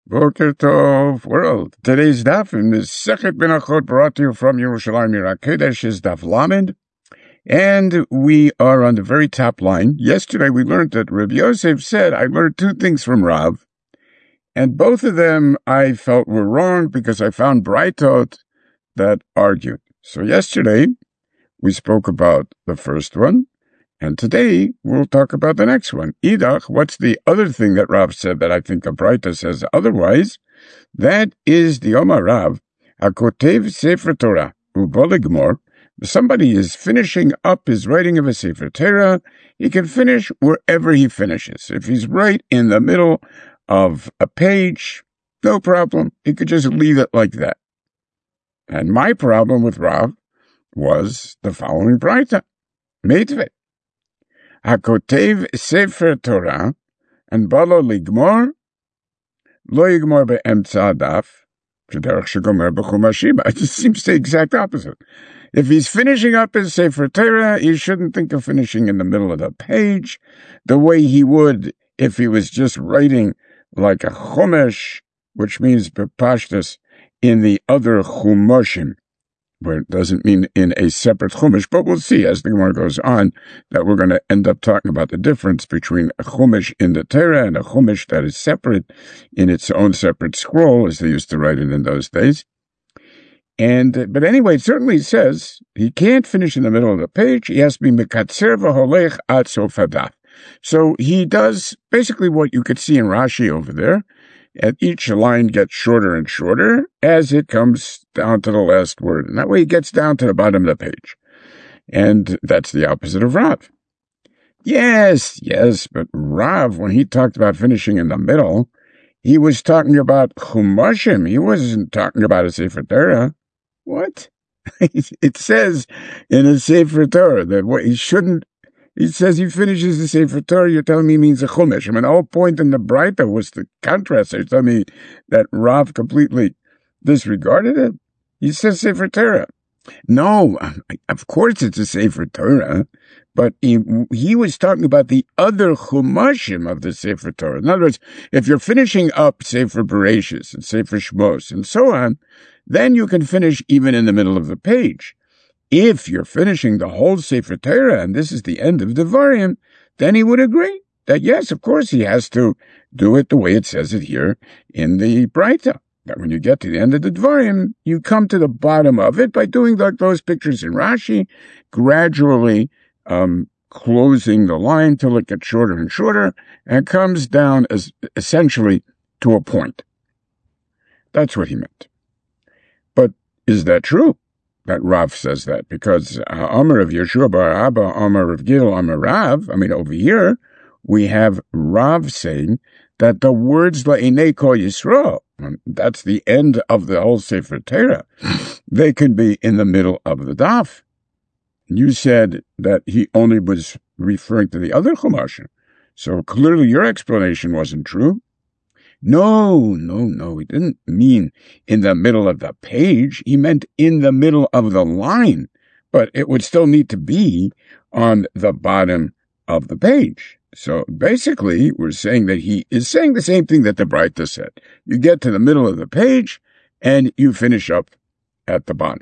Boker Tov, world. Today's daf in the Sechet Benachot brought to you from Yerushalayim Yirakedesh is daf Lamed, and we are on the very top line. Yesterday we learned that Rabbi Yosef said, I learned two things from Rav, and both of them I felt were wrong because I found Braitot that argued. So yesterday we spoke about the first one, and today we'll talk about the next one. Idach, what's the other thing that Rav said that I think the Braita says otherwise? That is the Omar Rav, HaKotev Sefer Torah, Uboligmor. Somebody is finishing up his writing of a Sefer Torah. He can finish wherever he finishes. If he's right in the middle of a page, no problem. He could just leave it like that. And my problem with Rav was the following Braita. Meitve. HaKotev Sefer Torah, and balo ligmor, lo yigmor be'emtza daf, shederach shegomer b'chumashim. It just seems the exact opposite. If he's finishing up his Sefer Torah, he shouldn't think of finishing in the middle of the page, the way he would if he was just writing like a chumash, which means bepashtus, in the other chumashim, where it doesn't mean in a separate chumash, but we'll see as the Gemara goes on that we're going to end up talking about the difference between a chumash in the Torah and a chumash that is separate in its own separate scroll, as they used to write it in those days. But anyway, it certainly says he can't finish in the middle of the page. He has to be mekatzer v'holech ad sof hadaf. So he does basically what you could see in Rashi over there. And each line gets shorter and shorter as it comes down to the last word. And that way it gets down to the bottom of the page. And that's the opposite of Rav. Yes, but Rav, when he talked about finishing in the middle, he was talking about Chumashim. He wasn't talking about a Sefer Torah. What? It says in a Sefer Torah that what he shouldn't. He says he finishes the Sefer Torah, you're telling me means a Chumash. I mean, the whole point in the Braita was the contrast. You're telling me that Rav completely disregarded it? He says Sefer Torah. No, of course it's a Sefer Torah, but he was talking about the other Chumashim of the Sefer Torah. In other words, if you're finishing up Sefer Bereshis and Sefer Shmos and so on, then you can finish even in the middle of the page. If you're finishing the whole Sefer Torah, and this is the end of Devarim, then he would agree that yes, of course, he has to do it the way it says it here in the Braita. That when you get to the end of the Devarim, you come to the bottom of it by doing like those pictures in Rashi, gradually closing the line till it gets shorter and shorter, and comes down as essentially to a point. That's what he meant. But is that true? That Rav says that, because Amar of Yeshua bar Abba, Amar of Gil, Amar Rav, over here, we have Rav saying that the words La'inei Kol Yisrael, that's the end of the whole Sefer Torah, they can be in the middle of the daf. You said that he only was referring to the other Chumashim, so clearly your explanation wasn't true. No, he didn't mean in the middle of the page. He meant in the middle of the line, but it would still need to be on the bottom of the page. So basically, we're saying that he is saying the same thing that the Braita said. You get to the middle of the page, and you finish up at the bottom.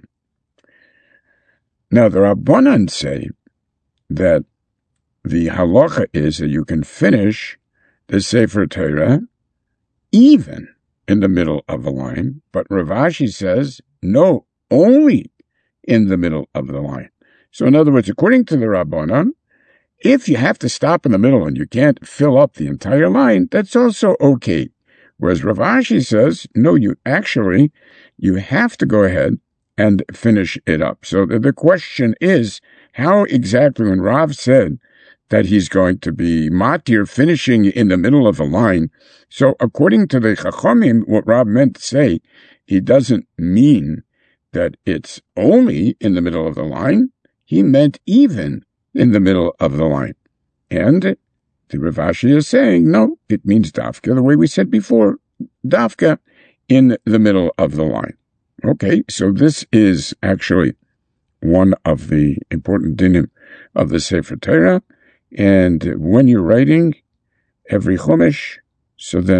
Now, the Rabbanan say that the halacha is that you can finish the Sefer Torah even in the middle of the line, but Rav Ashi says, no, only in the middle of the line. So in other words, according to the Rabbanan, if you have to stop in the middle and you can't fill up the entire line, that's also okay. Whereas Rav Ashi says, no, you have to go ahead and finish it up. So the question is, how exactly when Rav said that he's going to be matir finishing in the middle of a line. So according to the Chachamim, what Rav meant to say, he doesn't mean that it's only in the middle of the line. He meant even in the middle of the line. And the Rav Ashi is saying, no, it means dafka, the way we said before, dafka in the middle of the line. Okay, so this is actually one of the important dinim of the Sefer Torah. And when you're writing every chumash, so then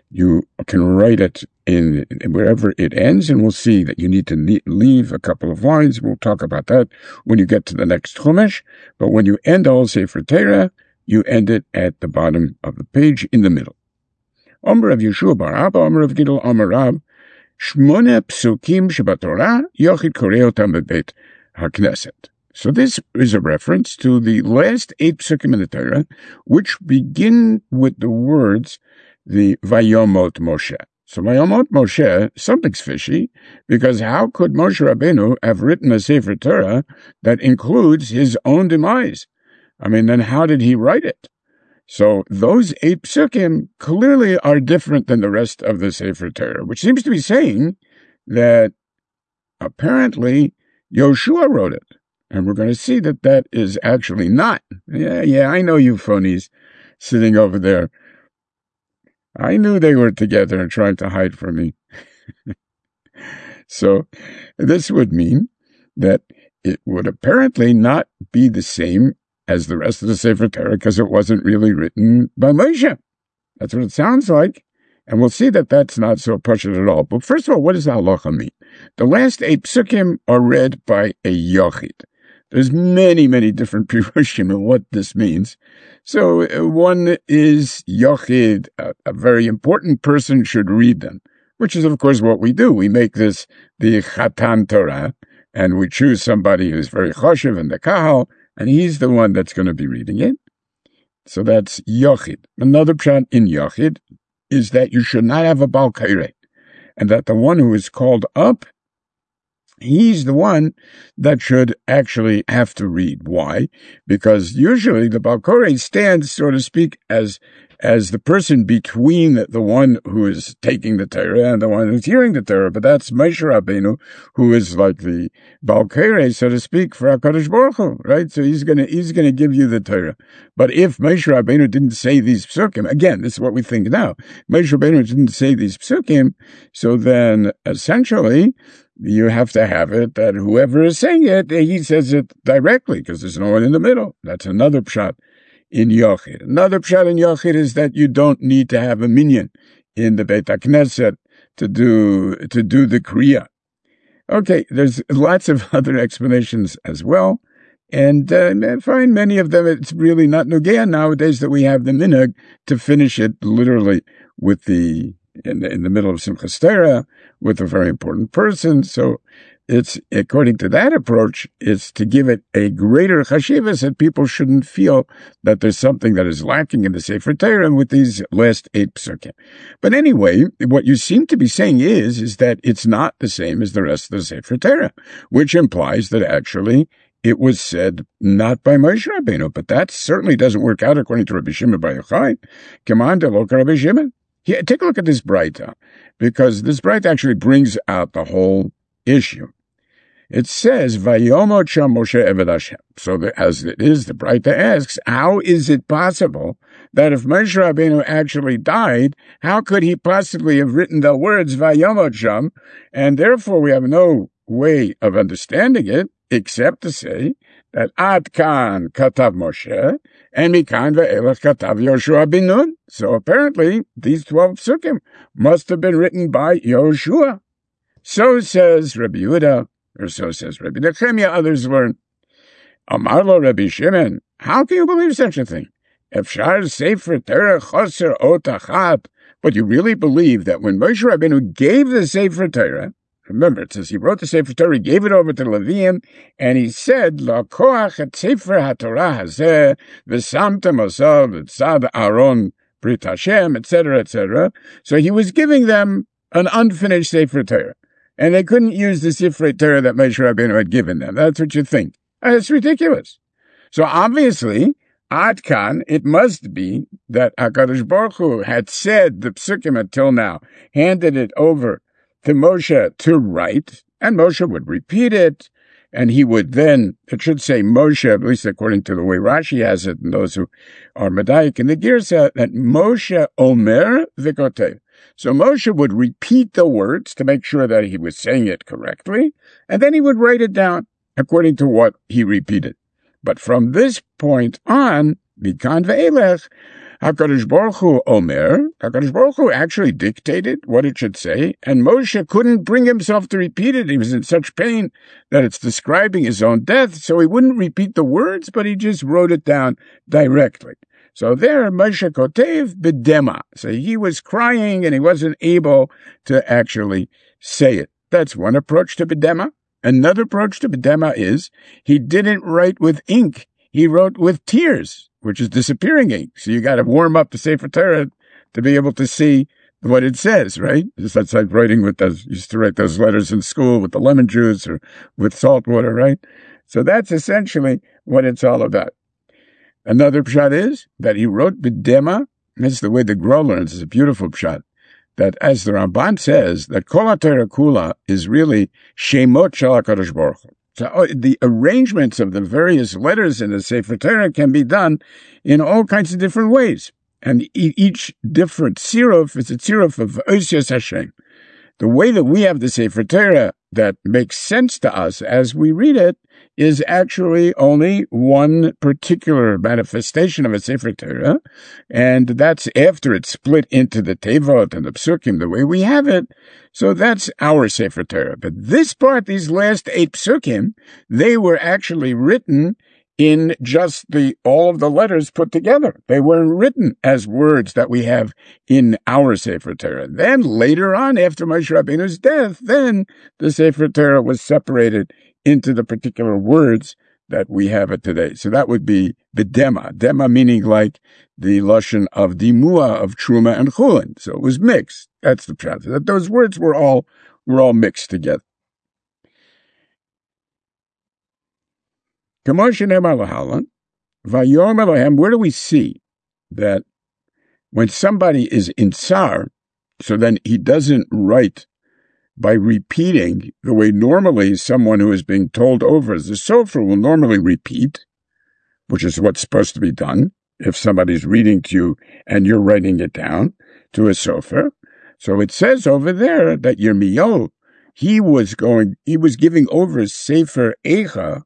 You can write it in wherever it ends, and we'll see that you need to leave a couple of lines. We'll talk about that when you get to the next Chumash. But when you end all Sefer Torah, you end it at the bottom of the page in the middle. Omer of Yeshua bar Abba, Omer of Gidol, Omer Rab, Shmona psukim shebatorah, Yochid korei otam bebeit hakneset. So this is a reference to the last 8 psukim in the Torah, which begin with the words, the Vayomot Moshe. So Vayomot Moshe, something's fishy, because how could Moshe Rabbeinu have written a Sefer Torah that includes his own demise? I mean, then how did he write it? So those 8 psukim clearly are different than the rest of the Sefer Torah, which seems to be saying that apparently Yoshua wrote it. And we're going to see that that is actually not. Yeah, I know you phonies sitting over there. I knew they were together and trying to hide from me. So this would mean that it would apparently not be the same as the rest of the Sefer Torah because it wasn't really written by Moshe. That's what it sounds like. And we'll see that that's not so pashut at all. But first of all, what does halacha mean? The last 8 psukim are read by a yochid. There's many, many different pirushim in what this means. So one is yochid, a very important person should read them, which is, of course, what we do. We make this the Chatan Torah, and we choose somebody who's very choshev in the kahal, and he's the one that's going to be reading it. So that's yochid. Another pshat in yochid is that you should not have a bal kaireh, and that the one who is called up, he's the one that should actually have to read. Why? Because usually the Bal Koreh stands, so to speak, as the person between the one who is taking the Torah and the one who's hearing the Torah. But that's Moshe Rabbeinu, who is like the Bal Koreh, so to speak, for HaKadosh Baruch Hu, right? So he's gonna give you the Torah. But if Moshe Rabbeinu didn't say these psukim, again, this is what we think now. Moshe Rabbeinu didn't say these psukim, so then essentially you have to have it that whoever is saying it, he says it directly because there's no one in the middle. That's another pshat in Yochid. Another pshat in Yochid is that you don't need to have a minyan in the Beit HaKnesset to do the Kriya. Okay, there's lots of other explanations as well. And I find many of them, it's really not nugea nowadays that we have the minhag to finish it literally with in the middle of Simchas Torah with a very important person. So it's, according to that approach, it's to give it a greater chashivas that people shouldn't feel that there's something that is lacking in the Sefer Torah with these last 8 psukim. But anyway, what you seem to be saying is that it's not the same as the rest of the Sefer Torah, which implies that actually it was said not by Moshe Rabbeinu, but that certainly doesn't work out according to Rabbi Shimon bar Yochai. Command to look at Rabbi Shimon. Here, take a look at this Braita, because this Braita actually brings out the whole issue. It says, Vayomot sham Moshe Eved Hashem. So as it is, the Braita asks, how is it possible that if Moshe Rabbeinu actually died, how could he possibly have written the words Vayomot sham? And therefore we have no way of understanding it except to say that Ad Kan Katav Moshe, and Mikan ve'elach Katav Yoshua bin Nun. So apparently, these 12 psukim must have been written by Yoshua. So says Rabbi Yehuda, or so says Rabbi Nechemia, others learn. Amar lo Rabbi Shimon, how can you believe such a thing? Efshar Sefer Torah Choser Ot Achat. But you really believe that when Moshe Rabbeinu gave the Sefer Torah, remember, it says he wrote the Sefer Torah, he gave it over to the Leviim, and he said, L'koach et Sefer HaTorah hazeh, v'samtem osav v'tzad Aaron Brit Hashem, etc., etc. So he was giving them an unfinished Sefer Torah, and they couldn't use the Sefer Torah that Moshe Rabbeinu had given them. That's what you think. It's ridiculous. So obviously, Ad Kan, it must be that HaKadosh Baruch Hu had said the psukim until now, handed it over to Moshe to write, and Moshe would repeat it, and he would then, it should say Moshe, at least according to the way Rashi has it, and those who are Medayik in the Girsa, that Moshe Omer V'kotev. So Moshe would repeat the words to make sure that he was saying it correctly, and then he would write it down according to what he repeated. But from this point on, Mikan ve'elech, HaKadosh Baruch Hu Omer, HaKadosh Baruch Hu actually dictated what it should say, and Moshe couldn't bring himself to repeat it. He was in such pain that it's describing his own death, so he wouldn't repeat the words, but he just wrote it down directly. So there, Moshe Kotev B'dema. So he was crying and he wasn't able to actually say it. That's one approach to B'dema. Another approach to B'dema is he didn't write with ink. He wrote with tears, which is disappearing ink. So you got to warm up the Sefer Torah to be able to see what it says, right? That's like writing with those, used to write those letters in school with the lemon juice or with salt water, right? So that's essentially what it's all about. Another pshat is that he wrote B'dema. That's the way the Gra learns. It's a beautiful pshat. That as the Ramban says, that Kol HaTorah Kula is really Shemot Shel HaKadosh Baruch Hu. So the arrangements of the various letters in the Sefer Torah can be done in all kinds of different ways. And each different siruf is a siruf of Osios Hashem. The way that we have the Sefer Torah that makes sense to us as we read it is actually only one particular manifestation of a Sefer Torah, and that's after it's split into the Tevot and the Psukim the way we have it. So that's our Sefer Torah. But this part, these last 8 Psukim, they were actually written in just all of the letters put together. They weren't written as words that we have in our Sefer Torah. Then later on, after Moshe Rabbeinu's death, then the Sefer Torah was separated into the particular words that we have it today. So that would be B'dema. Dema meaning like the lashon of Dimua, of Truma and Chulin. So it was mixed. That's the pshat. That those words were all mixed together. Where do we see that when somebody is in tsar, so then he doesn't write by repeating the way normally someone who is being told over as a sofer will normally repeat, which is what's supposed to be done if somebody's reading to you and you're writing it down to a sofer. So it says over there that Yirmiyahu, he was giving over Sefer Eicha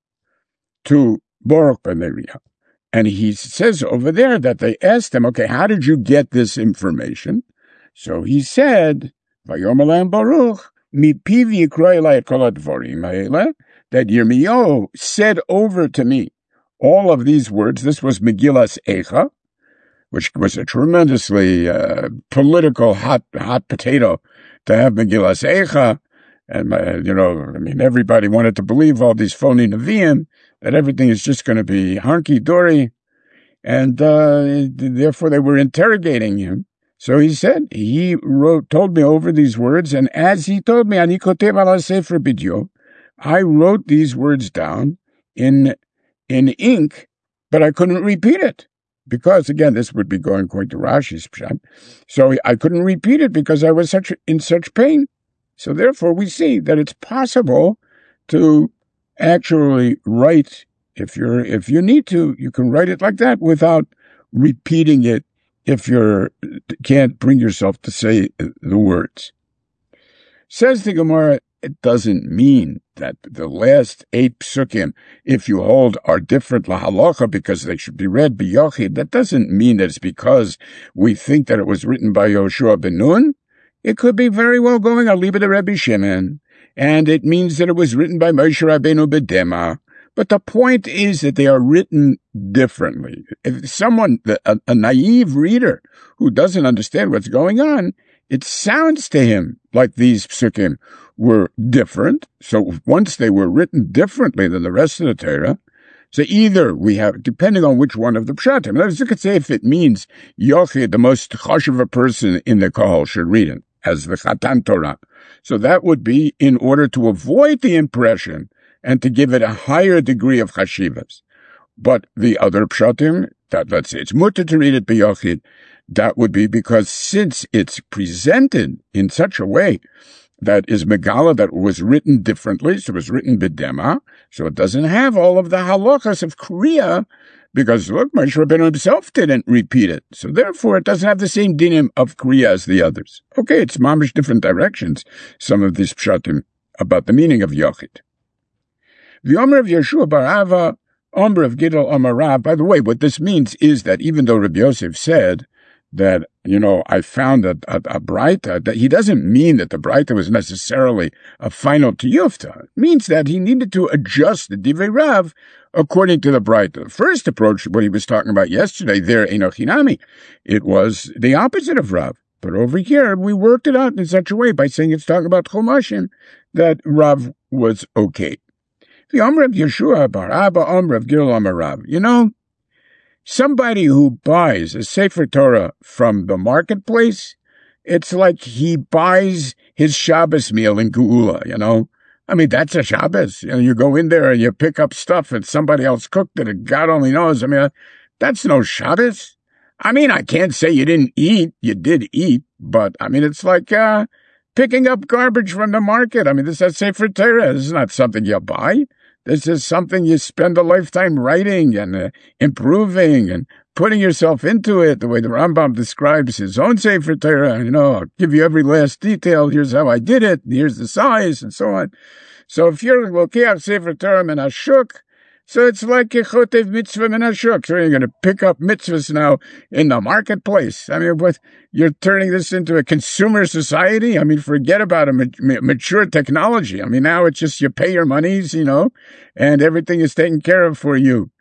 to Baruch ben Neriah. And he says over there that they asked him, okay, how did you get this information? So he said, Vayomer lahem Baruch, mipiv yikra elai et kol hadvarim ha'eleh, that Yirmiyahu said over to me all of these words. This was Megillas Eicha, which was a tremendously political hot potato to have Megillas Eicha. And, everybody wanted to believe all these phony Nevi'im, that everything is just going to be hunky-dory. And therefore they were interrogating him. So he said, told me over these words, and as he told me, Ani kotev ala sefer bidyo, I wrote these words down in ink, but I couldn't repeat it. Because, again, this would be going according to Rashi's pshat. So I couldn't repeat it because I was in such pain. So therefore, we see that it's possible to actually write, if you need to, you can write it like that without repeating it if you can't bring yourself to say the words. Says the Gemara, it doesn't mean that the last 8 psukim, if you hold, are different lahalacha because they should be read b'yochid. That doesn't mean that it's because we think that it was written by Yoshua ben Nun. It could be very well going aliba de Rabbi Shimon, and it means that it was written by Moshe Rabbeinu B'dema. But the point is that they are written differently. If someone, a naive reader who doesn't understand what's going on, it sounds to him like these psukim were different. So once they were written differently than the rest of the Torah, so either we have, depending on which one of the pshatim, you could say if it means Yochid, the most chashuv person in the Kohol, should read it as the Chatan Torah. So that would be in order to avoid the impression and to give it a higher degree of chashivas. But the other pshatim, that let's say it's mutter to read it b'yochid, that would be because since it's presented in such a way that is megala, that was written differently, so it was written b'dema, so it doesn't have all of the halachas of kriya, because look, Moshe Rabbeinu himself didn't repeat it, so therefore it doesn't have the same dinim of kriya as the others. Okay, it's mamish different directions, some of these pshatim about the meaning of yochid. The Omer of Yeshua bar Ava, Omer of Gidol Omer Rav. By the way, what this means is that even though Rabbi Yosef said that, I found a Braita, that he doesn't mean that the Braita was necessarily a final tiyufta. It means that he needed to adjust the Divrei Rav according to the Braita. The first approach, what he was talking about yesterday, there, Enochinami, it was the opposite of Rav. But over here, we worked it out in such a way by saying it's talking about Chumashim that Rav was okay. The Omer of Yeshua bar Abba Omer of Gil Omer Rav. Somebody who buys a Sefer Torah from the marketplace, it's like he buys his Shabbos meal in Geula, I mean, that's a Shabbos. You go in there and you pick up stuff and somebody else cooked it and God only knows. I mean, that's no Shabbos. I mean, I can't say you didn't eat. You did eat, but I mean, it's like picking up garbage from the market. I mean, this is Sefer Torah. This is not something you buy. This is something you spend a lifetime writing and improving and putting yourself into it, the way the Rambam describes his own Sefer Torah. I'll give you every last detail. Here's how I did it. Here's the size and so on. So if you're Lokeach Sefer Torah min hashuk, so it's like Chotev mitzvah min hashuk. So you're going to pick up mitzvahs now in the marketplace. I mean, you're turning this into a consumer society? I mean, forget about a mature technology. I mean, now it's just you pay your monies, and everything is taken care of for you,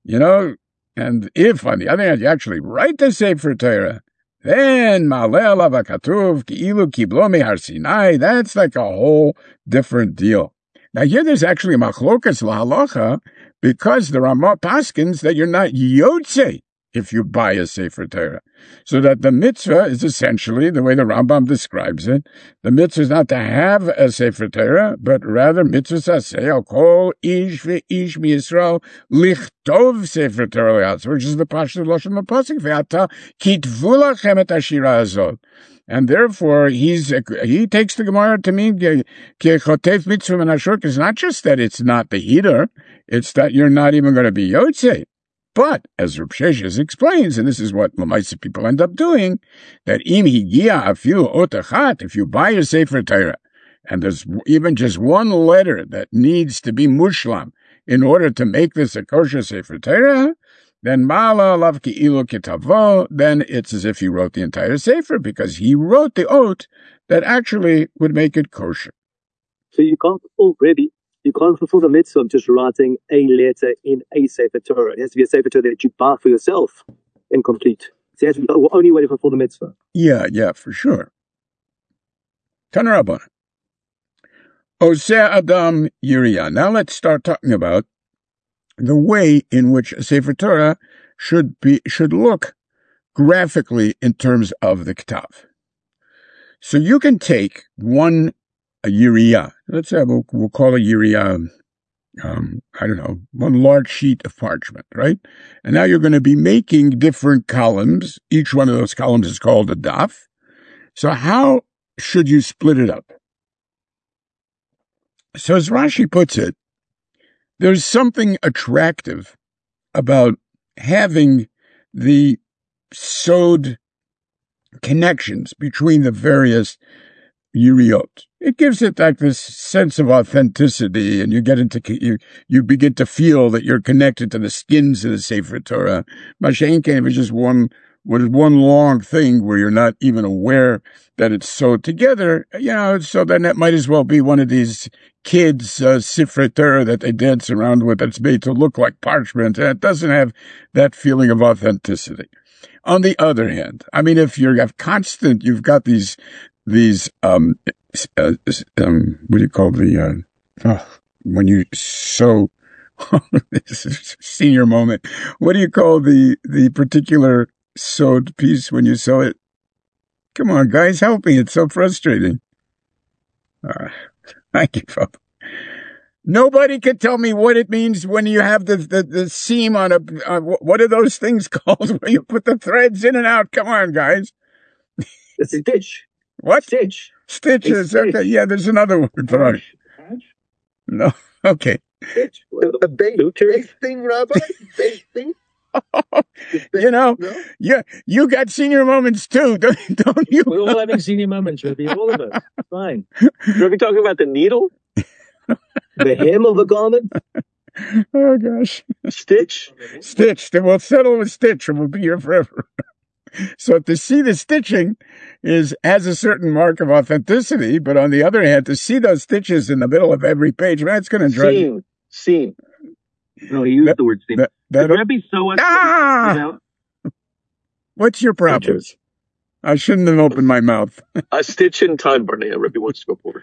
And if, on the other hand, you actually write the Sefer Torah, then Ma'aleh alav hakatuv ki'ilu kiblo mehar Sinai, that's like a whole different deal. Now here there's actually a machlokas lahalacha, because the Ramah paskins that you're not yotze if you buy a Sefer Torah. So that the mitzvah is essentially, the way the Rambam describes it, the mitzvah is not to have a Sefer Torah, but rather mitzvah saseh al kol ish ve'ish mi-Yisrael lichtov Sefer Torah, which is the Pashto Lashon Pasuk, ve'ata kitvu lachem et hashira hazot. And therefore, he takes the Gemara to mean ki chotev mitzvah min hashuk is not just that it's not the heater, it's that you're not even going to be yotze. But, as Reb Sheshes explains, and this is what Lamaisa people end up doing, that im higia afilu ot achat, if you buy a Sefer Torah, and there's even just one letter that needs to be mushlam in order to make this a kosher Sefer Torah, then ma'ala alav ki'ilu kitavo, then it's as if he wrote the entire Sefer, because he wrote the oath that actually would make it kosher. So you can't fulfill the mitzvah of just writing a letter in a Sefer Torah. It has to be a Sefer Torah that you buy for yourself and complete. So you have to be the only way to fulfill the mitzvah. Yeah, for sure. Taner Rabbanan. Oseh Adam Yiriyah. Now let's start talking about the way in which a Sefer Torah should look graphically in terms of the Ketav. So you can take a Yiriyah. Let's say we'll call a Yiriyah, one large sheet of parchment, right? And now you're going to be making different columns. Each one of those columns is called a daf. So how should you split it up? So as Rashi puts it, there's something attractive about having the sod connections between the various Yiriyot. It gives it like this sense of authenticity, and you begin to feel that you're connected to the skins of the Sefer Torah. Mashen Ken is just one long thing where you're not even aware that it's sewed together. So then it might as well be one of these kids' Sefer Torah that they dance around with that's made to look like parchment, and it doesn't have that feeling of authenticity. On the other hand, I mean, if you've got these what do you call when you sew, this is a senior moment. What do you call the particular sewed piece when you sew it? Come on, guys, help me. It's so frustrating. I give up. Nobody can tell me what it means when you have the seam on what are those things called where you put the threads in and out? Come on, guys. A stitch. What? Stitches. Okay, yeah, there's another word for it. No, okay. Stitch. A base thing, Rabbi? Base thing? No? Yeah, you got senior moments too, don't you? We're all having senior moments, Rabbi, all of us. Fine. Rabbi talking about the needle? The hem of a garment? Oh, gosh. Stitch? Stitch. Then we'll settle with Stitch and we'll be here forever. So to see the stitching has a certain mark of authenticity, but on the other hand, to see those stitches in the middle of every page, that's going to drive you. Scene. No, he used the word scene. Rabbi Soa. What's your problem? I shouldn't have opened my mouth. A stitch in time, Barnea. Rabbi wants to go forward.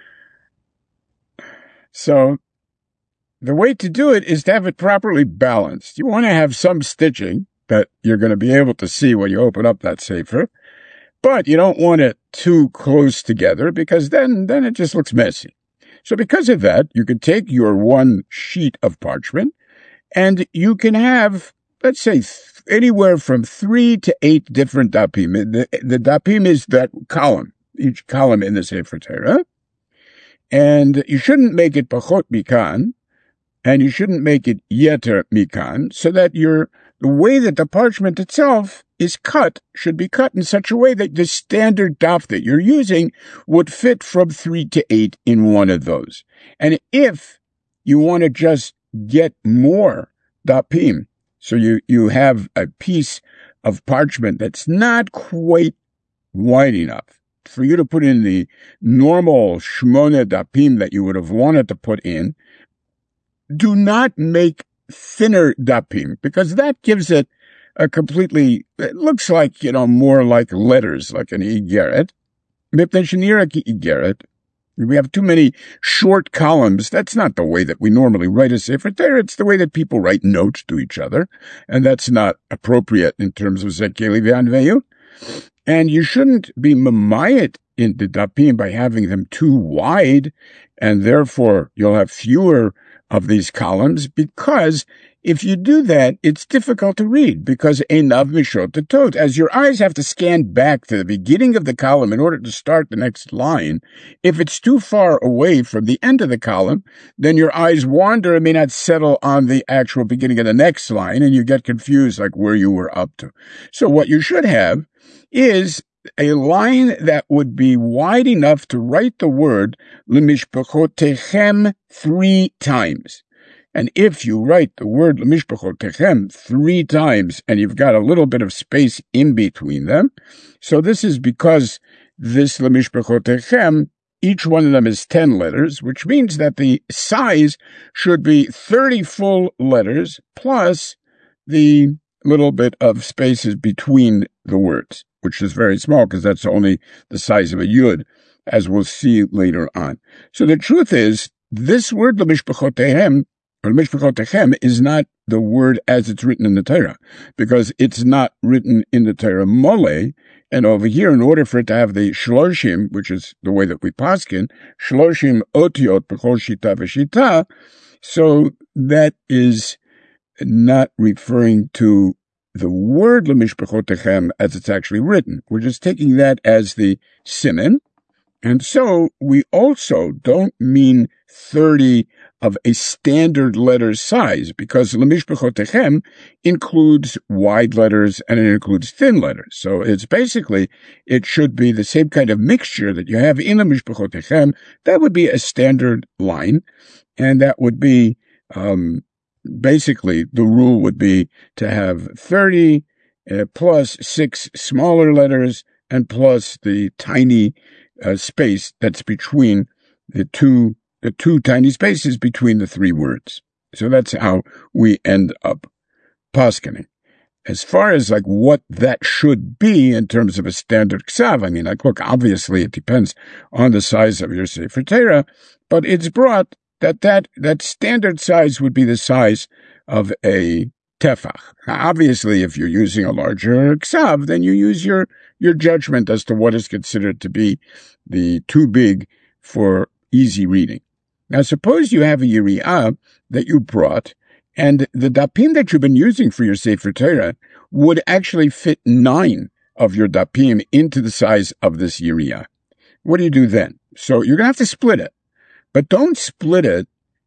So the way to do it is to have it properly balanced. You want to have some stitching that you're going to be able to see when you open up that sefer, but you don't want it too close together because then it just looks messy. So because of that, you can take your one sheet of parchment and you can have, let's say, anywhere from 3 to 8 different dapim. The dapim is that column, each column in the Sefer Torah. And you shouldn't make it pachot mikan, and you shouldn't make it yeter mikan, so that the way that the parchment itself is cut should be cut in such a way that the standard daf that you're using would fit from 3 to 8 in one of those. And if you want to just get more dapim, so you have a piece of parchment that's not quite wide enough for you to put in the normal shmona dapim that you would have wanted to put in, do not make thinner dapim, because that gives it it looks like, more like letters, like an igeret. We have too many short columns. That's not the way that we normally write a Sefer Torah. It's the way that people write notes to each other, and that's not appropriate in terms of Zekeli V'Anveyu. And you shouldn't be mamayit in the dapim by having them too wide, and therefore you'll have fewer of these columns, because if you do that, it's difficult to read, because einav mishot tot, as your eyes have to scan back to the beginning of the column in order to start the next line. If it's too far away from the end of the column, then your eyes wander and may not settle on the actual beginning of the next line, and you get confused like where you were up to. So what you should have is a line that would be wide enough to write the word lemishpachotechem 3 times. And if you write the word lemishpachotechem 3 times and you've got a little bit of space in between them, so this is because this lemishpachotechem, each one of them is 10 letters, which means that the size should be 30 full letters plus the little bit of spaces between the words, which is very small because that's only the size of a yud, as we'll see later on. So the truth is, this word lemishpachotechem is not the word as it's written in the Torah, because it's not written in the Torah mole. And over here, in order for it to have the shloshim, which is the way that we paskin, shloshim otiot b'chol shita v'shita, so that is not referring to the word lemishpachotechem as it's actually written. We're just taking that as the siman. And so we also don't mean 30 of a standard letter size, because lemishpachotechem includes wide letters and it includes thin letters. So it's basically, it should be the same kind of mixture that you have in lemishpachotechem. That would be a standard line, and that would be basically, the rule would be to have 30 plus 6 smaller letters and plus the tiny space that's between the two tiny spaces between the 3 words. So that's how we end up paskening. As far as like what that should be in terms of a standard ksav, I mean, like, look, obviously it depends on the size of your Sefer Torah, but it's brought that standard size would be the size of a tefach. Obviously, if you're using a larger ksav, then you use your judgment as to what is considered to be the too big for easy reading. Now, suppose you have a yiriyah that you brought, and the dapim that you've been using for your Sefer Torah would actually fit 9 of your dapim into the size of this yiriyah. What do you do then? So you're going to have to split it. But don't split it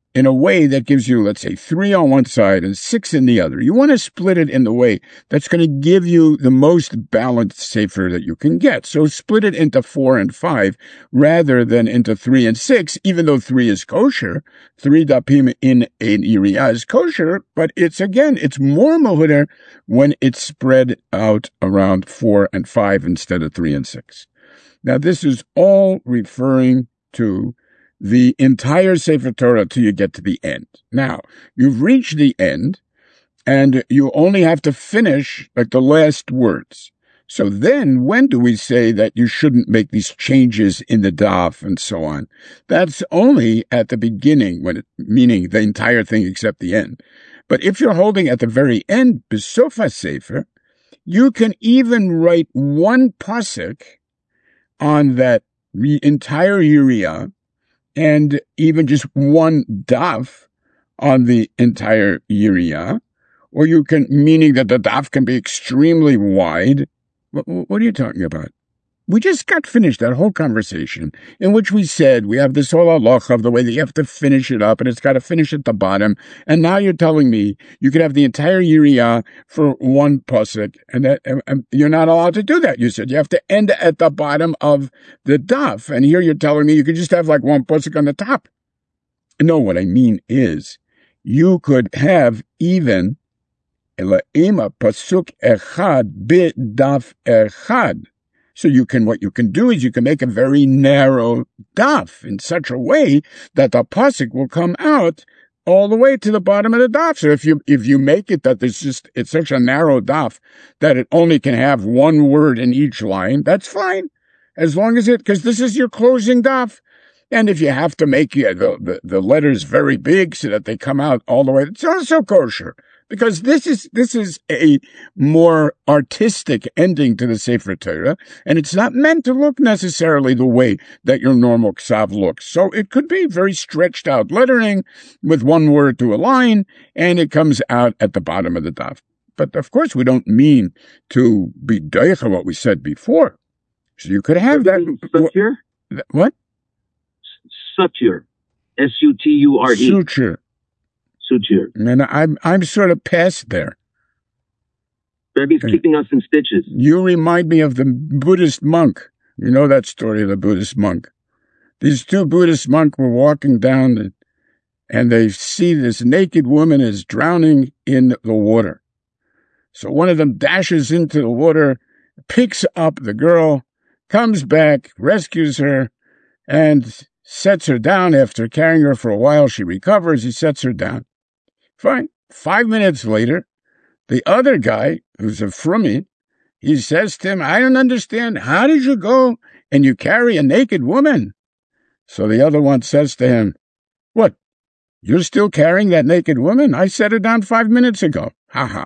in a way that gives you, let's say, 3 on one side and 6 in the other. You want to split it in the way that's going to give you the most balanced sefer that you can get. So split it into 4 and 5 rather than into 3 and 6, even though 3 is kosher. 3 dapim in an Yiriyah is kosher, but it's more mohuder when it's spread out around 4 and 5 instead of 3 and 6. Now, this is all referring to the entire Sefer Torah till you get to the end. Now, you've reached the end, and you only have to finish like the last words. So then, when do we say that you shouldn't make these changes in the daf and so on? That's only at the beginning, meaning the entire thing except the end. But if you're holding at the very end, Besofa Sefer, you can even write one pasuk on that entire Yiriyah, and even just one daf on the entire Yiriyah, or you can, meaning that the daf can be extremely wide. What are you talking about? We just got finished that whole conversation in which we said we have this whole halacha of the way that you have to finish it up and it's got to finish at the bottom. And now you're telling me you could have the entire Yiriyah for one pasuk, and that you're not allowed to do that. You said you have to end at the bottom of the daf. And here you're telling me you could just have like one pasuk on the top. No, what I mean is you could have even Ela'ima pasuk echad b'daf echad. So what you can do is you can make a very narrow daf in such a way that the pasuk will come out all the way to the bottom of the daf. So if you make it that it's such a narrow daf that it only can have one word in each line, that's fine. As long as because this is your closing daf. And if you have to make the letters very big so that they come out all the way, it's also kosher. Because this is a more artistic ending to the Sefer Torah, and it's not meant to look necessarily the way that your normal ksav looks. So it could be very stretched out lettering with one word to a line, and it comes out at the bottom of the daf. But of course, we don't mean to be doicha what we said before. So you could have that. Suture? What? Suture. S-U-T-U-R-E. Suture. Suture. And I'm sort of past there. Rebbe's keeping us in stitches. You remind me of the Buddhist monk. You know that story of the Buddhist monk. These 2 Buddhist monks were walking down and they see this naked woman is drowning in the water. So one of them dashes into the water, picks up the girl, comes back, rescues her, and sets her down. After carrying her for a while, she recovers. He sets her down. Fine. 5 minutes later, the other guy, who's a frummy, he says to him, I don't understand. How did you go and you carry a naked woman? So the other one says to him, what? You're still carrying that naked woman? I set her down 5 minutes ago. Ha ha.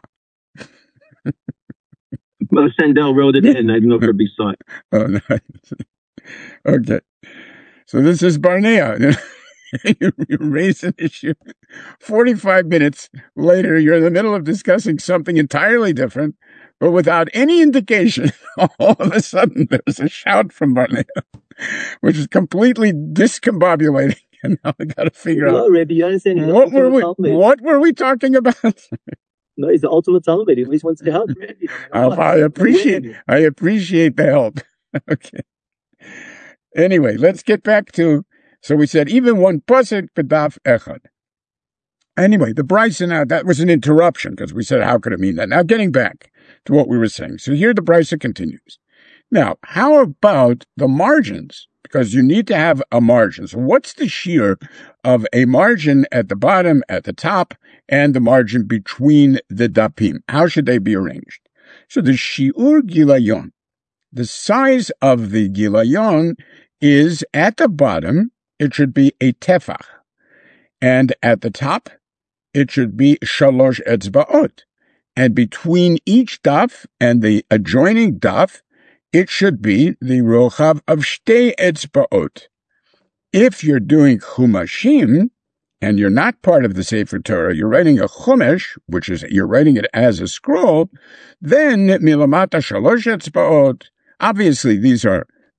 Well, Sandel wrote it in. I don't know if Rebbe saw it. Oh, nice. Okay. So this is Barnea. You raise an issue. 45 minutes later, you're in the middle of discussing something entirely different, but without any indication, all of a sudden there's a shout from Barnea, which is completely discombobulating. And now I got to figure out Rebbe, you understand? what were we talking about? No, he's the ultimate Talmud. He always wants to help. Rebbe. I appreciate the help. Okay. Anyway, let's get back to. So we said even one pasuk b'daf echad. Anyway, the Brisa now, that was an interruption because we said, how could it mean that? Now getting back to what we were saying. So here the Brisa continues. Now, how about the margins? Because you need to have a margin. So what's the shear of a margin at the bottom, at the top, and the margin between the dapim? How should they be arranged? So the shiur gilayon, the size of the gilayon is at the bottom, it should be a tefach. And at the top, it should be shalosh etzbaot. And between each daf and the adjoining daf, it should be the rochav of shtei etzbaot. If you're doing chumashim, and you're not part of the Sefer Torah, you're writing a chumash, which is, you're writing it as a scroll, then milamata shalosh etzbaot. Obviously, these are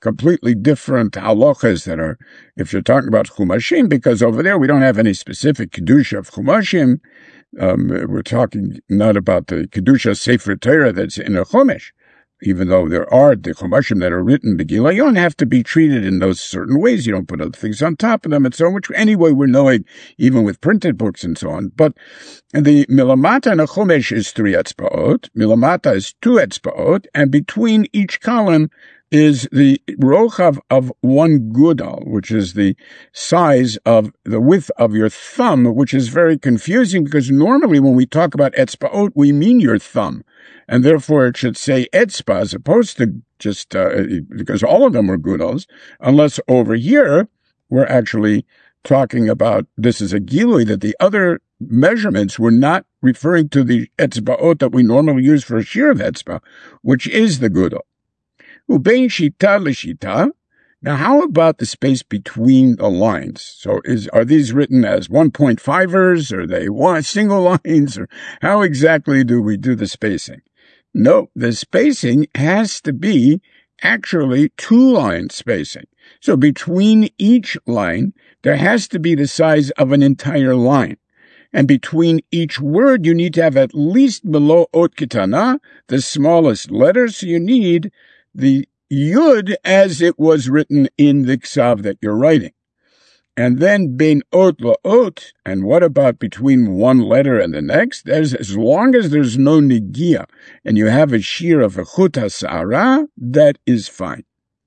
completely different halachas that are, if you're talking about chumashim, because over there we don't have any specific kedusha of chumashim. We're talking not about the kedusha sefer Torah that's in a chumash, even though there are the chumashim that are written begilayon have to be treated in those certain ways. You don't put other things on top of them and so on, which anyway we're knowing even with printed books and so on. But the milamata in a chumash is 3 etzbaot, milamata is 2 etzbaot, and between each column is the rochav of 1 gudal, which is the size of the width of your thumb, which is very confusing because normally when we talk about etzbaot, we mean your thumb. And therefore it should say etzba as opposed to just, because all of them are gudals, unless over here we're actually talking about, this is a gilui, that the other measurements were not referring to the etzbaot that we normally use for a shear of etzba, which is the gudal. Ubein shita l'shita. Now, how about the space between the lines? So are these written as 1.5ers? Are they single lines? Or how exactly do we do the spacing? No, the spacing has to be actually 2-line spacing. So between each line, there has to be the size of an entire line. And between each word, you need to have at least below ot kitana, the smallest letter. So you need the yud as it was written in the ksav that you're writing. And then bein ot la'ot, and what about between one letter and the next? As long as there's no nigia, and you have a shear of a chut ha'sa'ara, that is fine.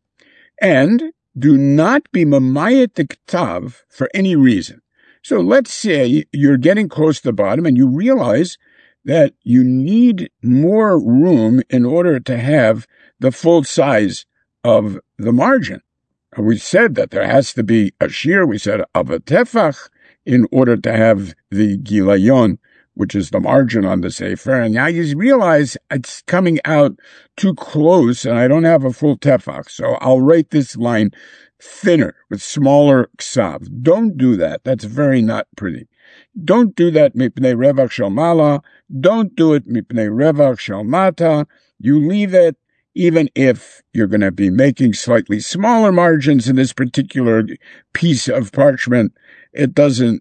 And do not be mamayet the ktav for any reason. So let's say you're getting close to the bottom and you realize that you need more room in order to have the full size of the margin. We said that there has to be a shear, we said of a tefach, in order to have the gilayon, which is the margin on the sefer. And now you realize it's coming out too close and I don't have a full tefach. So I'll write this line thinner with smaller ksav. Don't do that. That's very not pretty. Don't do that mipnei revach shel mala. Don't do it mipnei revach shel mata. You leave it. Even if you're going to be making slightly smaller margins in this particular piece of parchment, it doesn't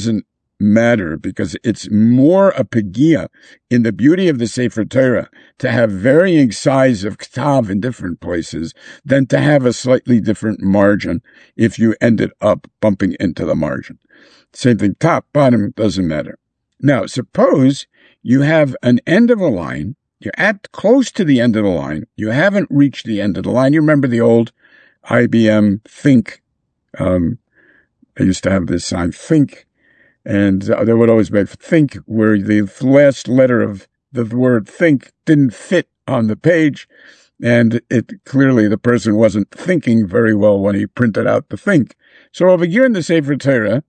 matter because it's more a pegia in the beauty of the Sefer Torah to have varying size of ktav in different places than to have a slightly different margin if you ended up bumping into the margin. Same thing, top, bottom, doesn't matter. Now, suppose you have an end of a line. You're at close to the end of the line. You haven't reached the end of the line. You remember the old IBM Think. I used to have this sign, Think. And they would always make Think, where the last letter of the word Think didn't fit on the page. And it clearly the person wasn't thinking very well when he printed out the Think. So over here in the Sefer Torah,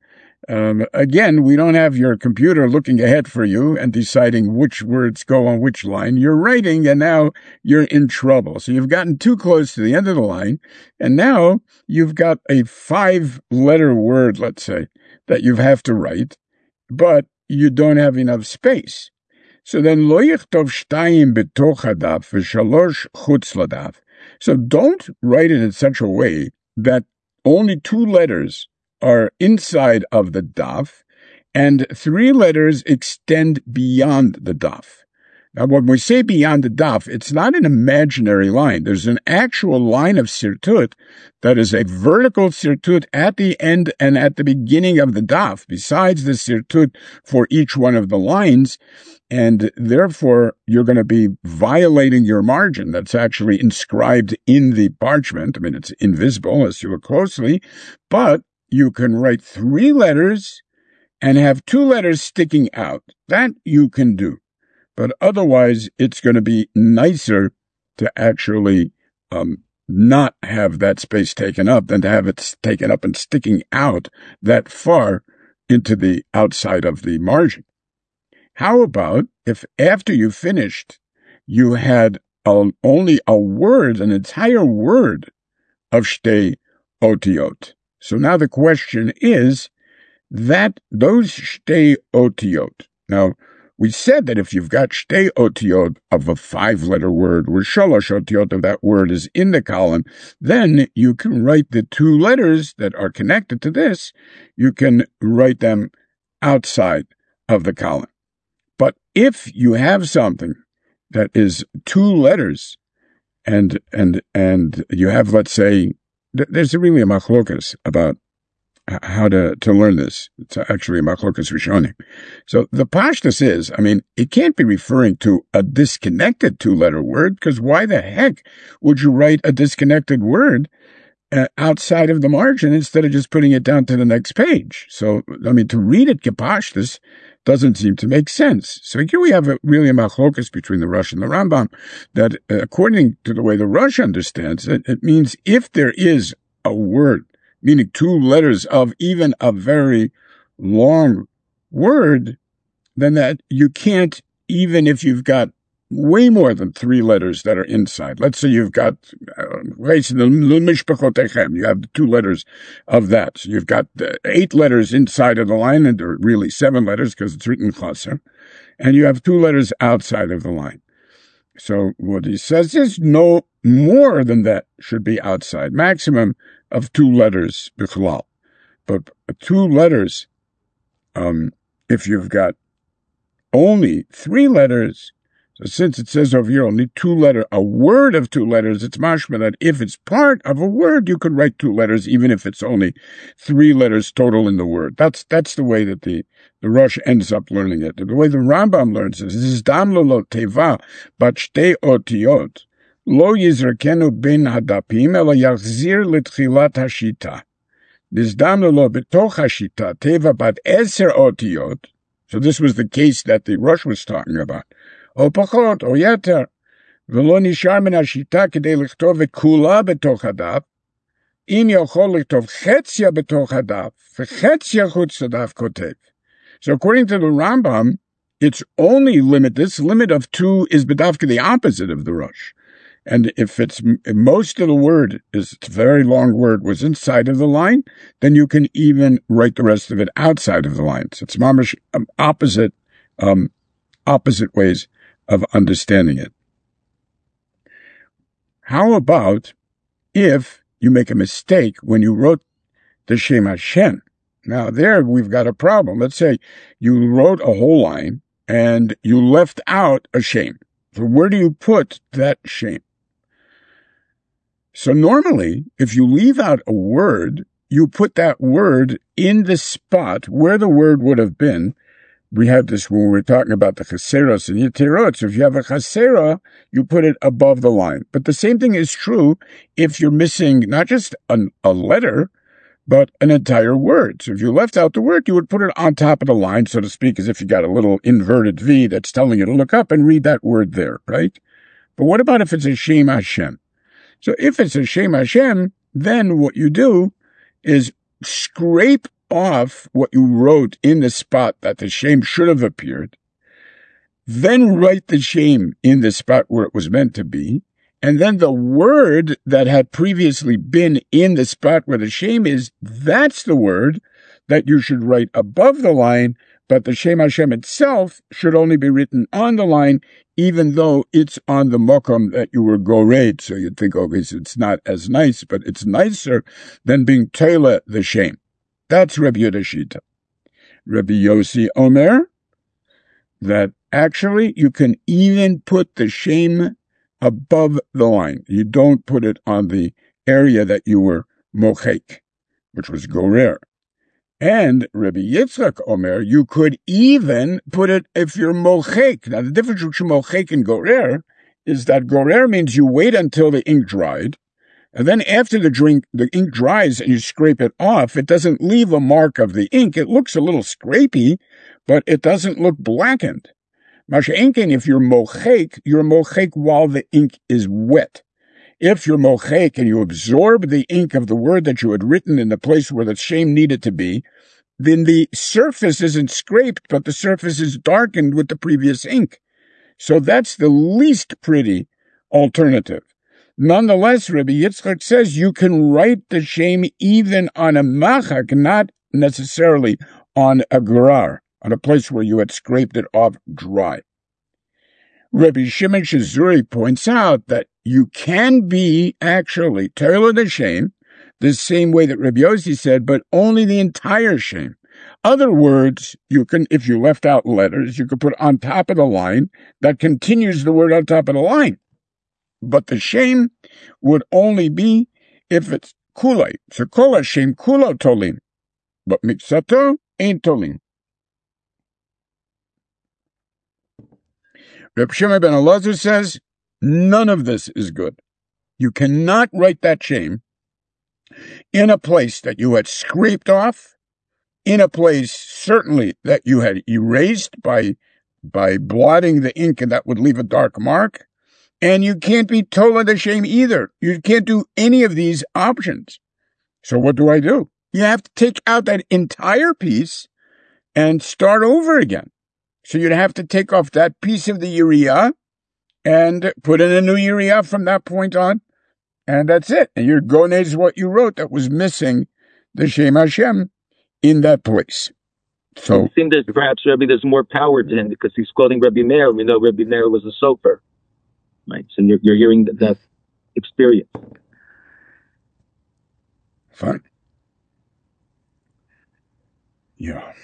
again, we don't have your computer looking ahead for you and deciding which words go on which line. You're writing and now you're in trouble. So you've gotten too close to the end of the line and now you've got a 5-letter word, let's say, that you have to write, but you don't have enough space. So then lo yichtov shtayim betoch hadaf v'shalosh chutz ladaf. So don't write it in such a way that only 2 letters are inside of the daf, and 3 letters extend beyond the daf. Now, when we say beyond the daf, it's not an imaginary line. There's an actual line of sirtut that is a vertical sirtut at the end and at the beginning of the daf, besides the sirtut for each one of the lines, and therefore you're going to be violating your margin that's actually inscribed in the parchment. I mean, it's invisible unless you look closely, but you can write 3 letters and have 2 letters sticking out. That you can do. But otherwise, it's going to be nicer to actually not have that space taken up than to have it taken up and sticking out that far into the outside of the margin. How about if after you finished, you had only a word, an entire word of shtei otiot? So now the question is that those shtei otiot. Now, we said that if you've got shtei otiot of a 5-letter word, where shalosh otiot of that word is in the column, then you can write the 2 letters that are connected to this, you can write them outside of the column. But if you have something that is 2 letters, and you have, let's say, there's really a machlokas about how to learn this. It's actually a machlokas rishonim. So the pashtus is, it can't be referring to a disconnected 2-letter word, because why the heck would you write a disconnected word outside of the margin instead of just putting it down to the next page? So, to read it kepashtus doesn't seem to make sense. So here we have really a machlokas between the Rosh and the Rambam, that according to the way the Rosh understands it, it means if there is a word, meaning 2 letters of even a very long word, then that you can't, even if you've got way more than 3 letters that are inside. Let's say you've got, you have the 2 letters of that. So you've got 8 letters inside of the line, and they're really 7 letters because it's written chaser, and you have 2 letters outside of the line. So what he says is no more than that should be outside. Maximum of 2 letters bichlal. But 2 letters, if you've got only 3 letters, so since it says over here only a word of 2 letters, it's mashma that if it's part of a word, you could write 2 letters, even if it's only 3 letters total in the word. That's the way that the Rosh ends up learning it. The way the Rambam learns it is damlo lo teva bat shtei otiot lo yizrakenu bin hadapim elo yachzir letchilat hashita. This damlo lo betoch hashita teva bat 10 otiot. So this was the case that the Rosh was talking about. או פחות, או יתר, ולא נשאר מן השיטה כדי לכתוב את כולה בתוך הדף, אם יכול לכתוב חציה בתוך הדף, וחציה חוץ לדף כותב. So according to the Rambam, it's only this limit of 2 is bedavka the opposite of the Rosh. And if most of the word it's a very long word was inside of the line, then you can even write the rest of it outside of the line. So it's mamash opposite ways of understanding it. How about if you make a mistake when you wrote the Shem Hashem? Now there we've got a problem. Let's say you wrote a whole line and you left out a Shem. So where do you put that Shem? So normally, if you leave out a word, you put that word in the spot where the word would have been. We had this when we were talking about the chaseros and yeterot. So if you have a chasera, you put it above the line. But the same thing is true if you're missing not just a letter, but an entire word. So if you left out the word, you would put it on top of the line, so to speak, as if you got a little inverted V that's telling you to look up and read that word there, right? But what about if it's a Shem Hashem? So if it's a Shem Hashem, then what you do is scrape off what you wrote in the spot that the Shem should have appeared, then write the Shem in the spot where it was meant to be, and then the word that had previously been in the spot where the Shem is, that's the word that you should write above the line, but the Shem Hashem itself should only be written on the line, even though it's on the mokum that you were gored. So you'd think, okay, so it's not as nice, but it's nicer than being teila the Shem. That's Rabbi Yehuda Shita. Rabbi Yossi Omer, that actually you can even put the Shem above the line. You don't put it on the area that you were mochek, which was gorer. And Rabbi Yitzchak Omer, you could even put it if you're mochek. Now the difference between mochek and gorer is that gorer means you wait until the ink dried, and then after the ink dries and you scrape it off, it doesn't leave a mark of the ink. It looks a little scrapey, but it doesn't look blackened. Masha'enken, if you're mochek while the ink is wet. If you're mochek and you absorb the ink of the word that you had written in the place where the Shem needed to be, then the surface isn't scraped, but the surface is darkened with the previous ink. So that's the least pretty alternative. Nonetheless, Rabbi Yitzchak says you can write the Shem even on a machak, not necessarily on a gerar. on a place where you had scraped it off dry. Rabbi Shimon Shizuri points out that you can be actually Toila D'Shem, the same way that Rabbi Yossi said, but only the entire Shem. Other words, you can, if you left out letters, you could put on top of the line that continues the word on top of the line. But the Shem would only be if it's Kulai. So Kol Hashem Kulo Tolim. But Miksato ain't Tolim. Reb Shimon ben Elazar says, none of this is good. You cannot write that Shem in a place that you had scraped off, in a place certainly that you had erased by blotting the ink and that would leave a dark mark, and you can't be Tola D'Shem either. You can't do any of these options. So what do? You have to take out that entire piece and start over again. So you'd have to take off that piece of the Uriah and put in a new Uriah from that point on, and that's it. And your Goned is what you wrote that was missing the Shem Hashem in that place. So it seems that perhaps Rebbe, there's more power to him because he's quoting Rebbe Meir. We know Rebbe Meir was a sofer, right? So you're hearing that experience. Fine. Yeah.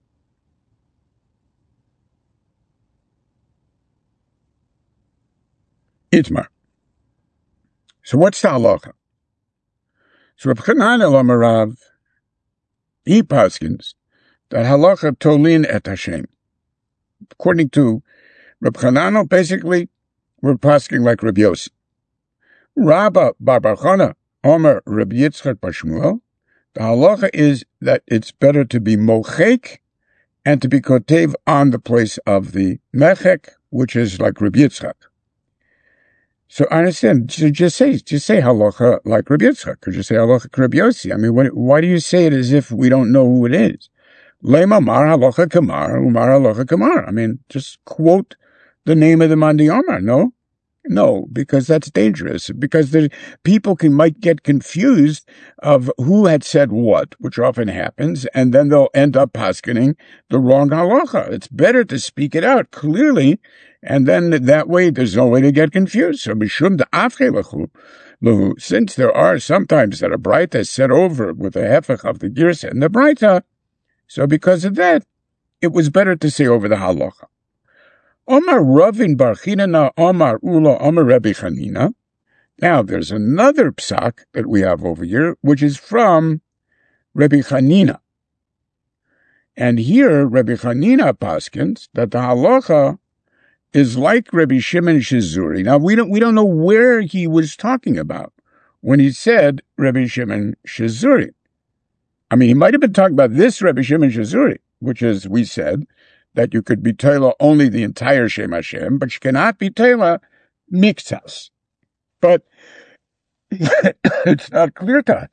Itmar. So what's the halacha? So Reb Chanan el Amarav, he paskins that halacha tolin et Hashem. According to Reb Chanan, basically, we're pasking like Reb Yossi. Rabba bar bar Chana, Omer Reb Yitzchak bar Shmuel, the halacha is that it's better to be mochek and to be kotev on the place of the mechek, which is like Reb Yitzchak. So I understand. Just say halacha like Rabbi Yitzchak, or just say halacha like Rabbi Yossi. I mean, why do you say it as if we don't know who it is? Lema mar halacha kamar, umar halacha kamar. I mean, just quote the name of the Mandi Omar. No, because that's dangerous. Because the people might get confused of who had said what, which often happens, and then they'll end up paskening the wrong halacha. It's better to speak it out clearly. And then that way, there's no way to get confused. So, mishum da'afche lehu, since there are sometimes that a Braita is set over with a hefech of the girsa and the Braita, so because of that, it was better to say over the halacha. Omar Ravin bar Chinana, Omar Ula, Omar Rebbe Chanina. Now, there's another psak that we have over here, which is from Rebbe Chanina. And here, Rebbe Chanina paskins that the halacha is like Rabbi Shimon Shizuri. Now, we don't know where he was talking about when he said Rabbi Shimon Shizuri. I mean, he might have been talking about this Rabbi Shimon Shizuri, which is, we said, that you could be Teila only the entire Shem Hashem, but you cannot be Teila mixas. But it's not clear to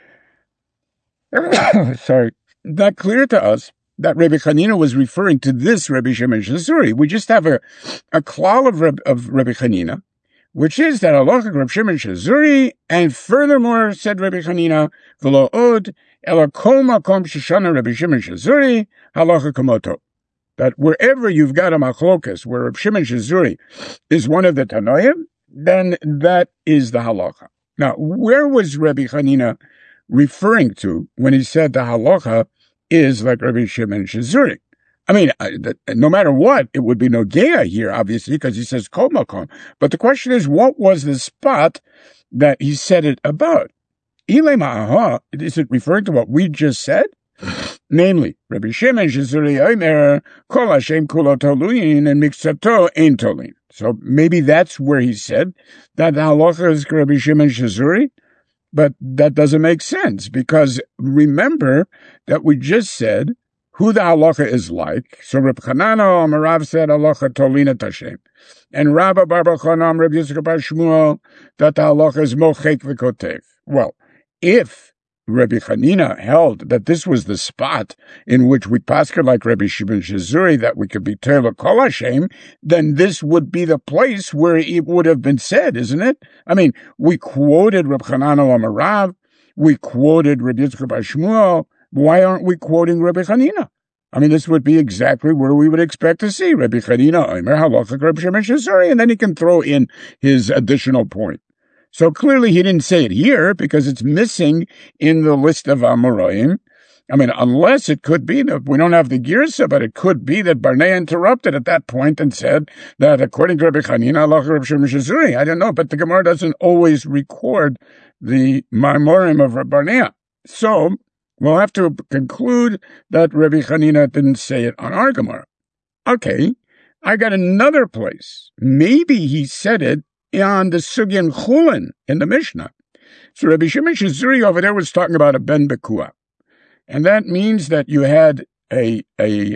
us. Not clear to us that Rabbi Chanina was referring to this Rabbi Shimon Shizuri. We just have a klal of Rabbi Chanina, which is that halacha Rabbi Shimon Shizuri, and furthermore said Rabbi Chanina, v'lo od ela kol makom sheshana Rabbi Shimon Shizuri halacha kamoto. That wherever you've got a machlokas, where Rabbi Shimon Shizuri is one of the Tanoim, then that is the halacha. Now, where was Rabbi Chanina referring to when he said the halacha is like Rabbi Shimon Shizuri? I mean, no matter what, it would be Nogea here, obviously, because he says Kol Makom. But the question is, what was the spot that he said it about? Ilay Ma'aha, is it referring to what we just said? Namely, Rabbi Shimon Shizuri Omer, Kol Hashem Kulo Toluyin, and Miksato Ein Tolin. So maybe that's where he said that the halacha is Rabbi Shimon Shizuri. But that doesn't make sense, because remember that we just said who the halacha is like. So Reb Chanana Amarav said halacha tolina tashem, and Rabba bar bar Chanam Reb Yitzchak bar Shmuel that the halacha is mochek v'kotev. Well, if Rabbi Chanina held that this was the spot in which we paskin like Rabbi Shimon Shizuri that we could be Teila Kol Hashem, then this would be the place where it would have been said, isn't it? I mean, we quoted Reb Chanan Amarav, we quoted Rabbi Yitzchak bar Shmuel. Why aren't we quoting Rabbi Chanina? I mean, this would be exactly where we would expect to see Rabbi Chanina Omer Halacha Rabbi Shimon Shazuri, and then he can throw in his additional point. So clearly he didn't say it here because it's missing in the list of Amoraim. I mean, unless it could be that we don't have the Girsa, but it could be that Barnea interrupted at that point and said that according to Rabbi Chanina, Halacha Rabbi Shimon Shazuri. I don't know, but the Gemara doesn't always record the Marmorim of Rabbi Barnea. So we'll have to conclude that Rabbi Chanina didn't say it on our Gemara. Okay, I got another place. Maybe he said it on the Sugyan Chulin in the Mishnah. So Rabbi Shimon Shazuri over there was talking about a ben bekua. And that means that you had a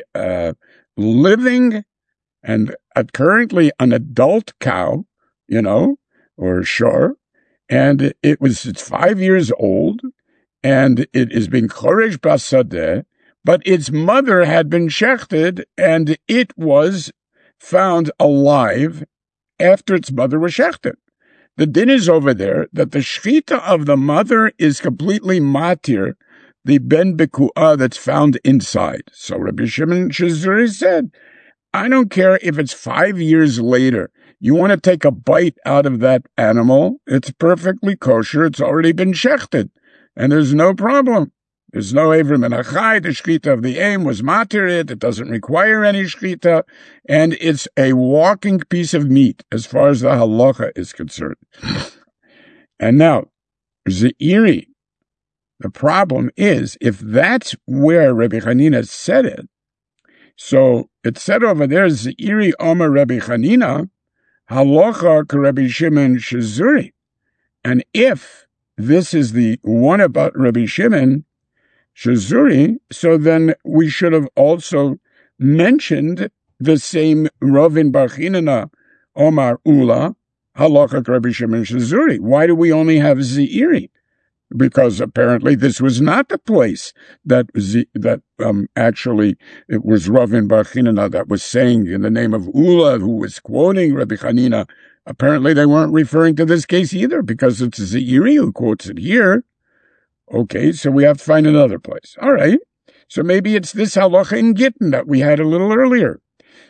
living and currently an adult cow, or shor, and it's 5 years old, and it is being choresh basadeh, but its mother had been shechted, and it was found alive after its mother was shechted. The din is over there that the shechita of the mother is completely matir, the ben bekuah that's found inside. So Rabbi Shimon Shazuri said, I don't care if it's 5 years later. You want to take a bite out of that animal, it's perfectly kosher, it's already been shechted, and there's no problem. There's no Avrim and Achai. The shechita of the aim was matir it doesn't require any shechita, and it's a walking piece of meat as far as the halacha is concerned. And now, Ze'iri, the problem is, if that's where Rabbi Chanina said it, so it said over there, Ze'iri Omer Rabbi Chanina, halacha k'Rabbi Shimon Shazuri. And if this is the one about Rabbi Shimon Shazuri, so then we should have also mentioned the same Ravin Bar Chinana Omar Ula, halacha k'Rabbi Shimon Shazuri. Why do we only have Ze'iri? Because apparently this was not the place that actually it was Ravin Bar Chinana that was saying in the name of Ula, who was quoting Rabbi Chanina. Apparently they weren't referring to this case either, because it's Ze'iri who quotes it here. Okay, so we have to find another place. All right, so maybe it's this halacha in Gittin that we had a little earlier.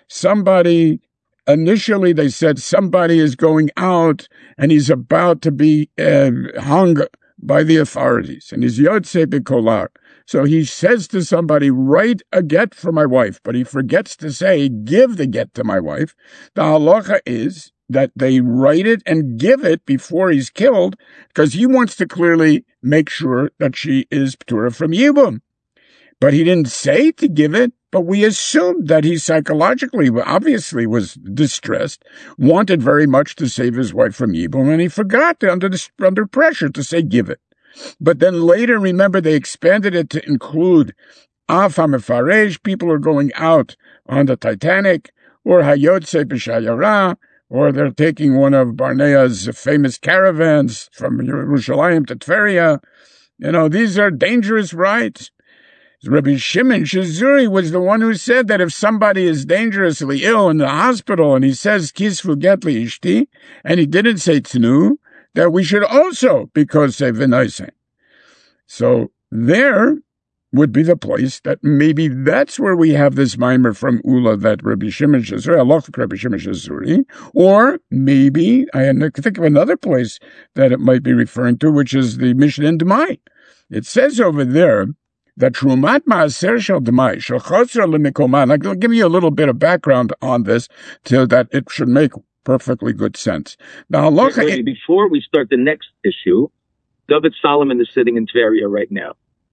Initially they said somebody is going out and he's about to be hung by the authorities, and he's Yotze B'Kolar. So he says to somebody, write a get for my wife, but he forgets to say, give the get to my wife. The halacha is that they write it and give it before he's killed, because he wants to clearly make sure that she is p'tura from Yibum. But he didn't say to give it, but we assumed that he psychologically, obviously was distressed, wanted very much to save his wife from Yibum, and he forgot under pressure to say give it. But then later, remember, they expanded it to include Af HaMefaresh, people are going out on the Titanic, or Hayotze B'Shayara, or they're taking one of Barnea's famous caravans from Yerushalayim to Tveria. These are dangerous rides. Rabbi Shimon Shazuri was the one who said that if somebody is dangerously ill in the hospital and he says kisvu get li ishti, and he didn't say tnu, that we should also be koseh v'noiseh. So there would be the place that maybe that's where we have this mimer from Ula that Rabbi Shimon Shazuri, halacha Rabbi Shimon Shazuri, or maybe I think of another place that it might be referring to, which is the Mishnah in Demai. It says over there that Trumat Maaser Shel Demai Shel Chosra L'Mikoman. I'll give you a little bit of background on this so that it should make perfectly good sense. Now, before we start the next issue, David Solomon is sitting in Tveria right now.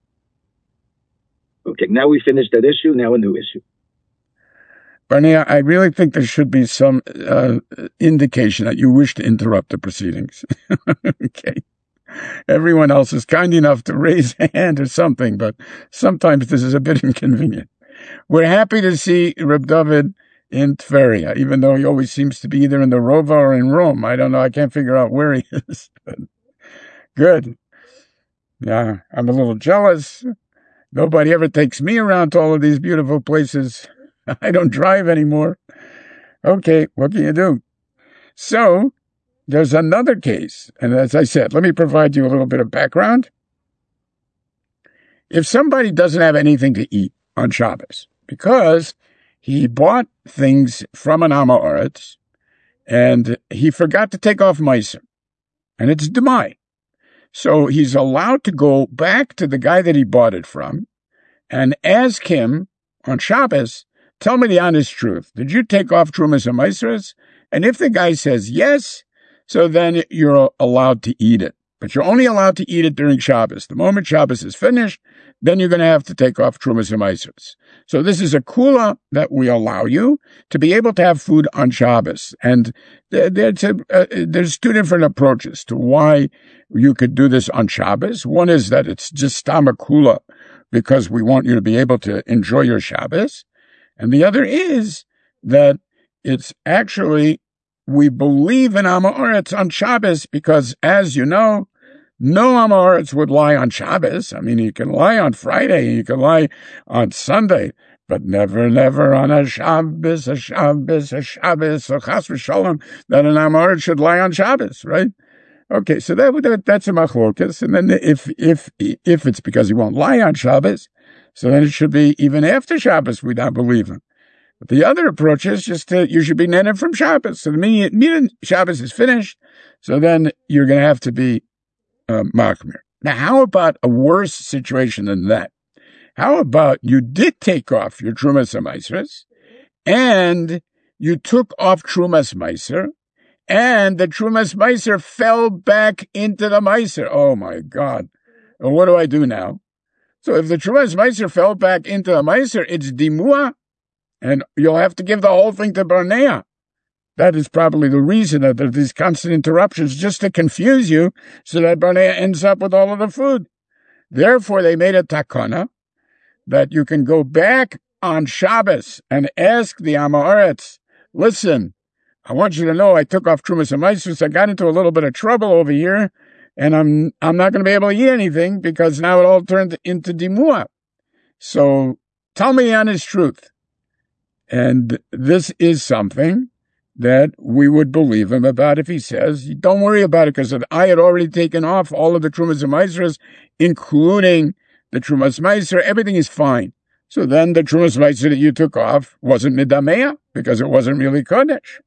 Okay, now we finished that issue, now a new issue. Barnea, I really think there should be some indication that you wish to interrupt the proceedings. Okay. Everyone else is kind enough to raise a hand or something, but sometimes this is a bit inconvenient. We're happy to see Reb David in Tveria, even though he always seems to be either in the Rova or in Rome. I don't know. I can't figure out where he is. Good. Yeah, I'm a little jealous. Nobody ever takes me around to all of these beautiful places. I don't drive anymore. Okay, what can you do? So, there's another case, and as I said, let me provide you a little bit of background. If somebody doesn't have anything to eat on Shabbos, because he bought things from an Amoritz, and he forgot to take off Meiser, and it's Demai. So he's allowed to go back to the guy that he bought it from and ask him on Shabbos, tell me the honest truth. Did you take off Trumas and Meisers? And if the guy says yes, so then you're allowed to eat it. But you're only allowed to eat it during Shabbos. The moment Shabbos is finished, then you're going to have to take off Trumas and Meisers. So this is a kula that we allow you to be able to have food on Shabbos. And there's two different approaches to why you could do this on Shabbos. One is that it's just stam a kula because we want you to be able to enjoy your Shabbos. And the other is that it's actually, we believe in Amoritz on Shabbos because, as you know, no Amoritz would lie on Shabbos. I mean, you can lie on Friday, you can lie on Sunday, but never, never on a Shabbos, or Chas v'shalom, that an Amoritz should lie on Shabbos, right? Okay, so that's a machlokas. And then if it's because he won't lie on Shabbos, so then it should be even after Shabbos we don't believe him. But the other approach is just you should be netted from Shabbos. So the minute Shabbos is finished, so then you're going to have to be machmir. Now, how about a worse situation than that? How about you did take off your Trumas Meisers, and you took off Trumas Meiser, and the Trumas Meiser fell back into the Meiser. Oh my God. Well, what do I do now? So if the Trumas Meiser fell back into the Meiser, it's dimua, and you'll have to give the whole thing to Barnea. That is probably the reason that there's these constant interruptions, just to confuse you, so that Barnea ends up with all of the food. Therefore, they made a takana that you can go back on Shabbos and ask the Amoritz, listen, I want you to know I took off Trumas and Meisers. I got into a little bit of trouble over here, and I'm not going to be able to eat anything because now it all turned into dimua. So tell me the honest truth. And this is something that we would believe him about if he says, don't worry about it, because I had already taken off all of the Trumas and Meisers, including the Trumas Meiser. Everything is fine. So then the Trumas Meiser that you took off wasn't Midamea, because it wasn't really Kodesh.